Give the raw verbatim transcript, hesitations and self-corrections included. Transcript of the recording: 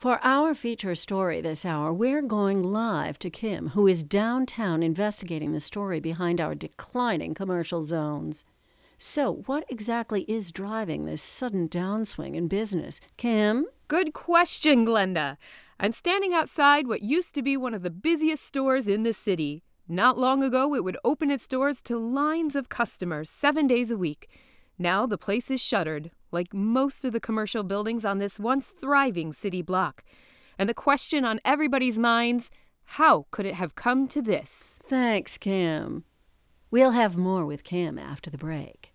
For our feature story this hour, we're going live to Kim, who is downtown investigating the story behind our declining commercial zones. So, what exactly is driving this sudden downswing in business? Kim? Good question, Glenda. I'm standing outside what used to be one of the busiest stores in the city. Not long ago, it would open its doors to lines of customers seven days a week. Now the place is shuttered, like most of the commercial buildings on this once thriving city block. And the question on everybody's minds, how could it have come to this? Thanks, Kim. We'll have more with Kim after the break.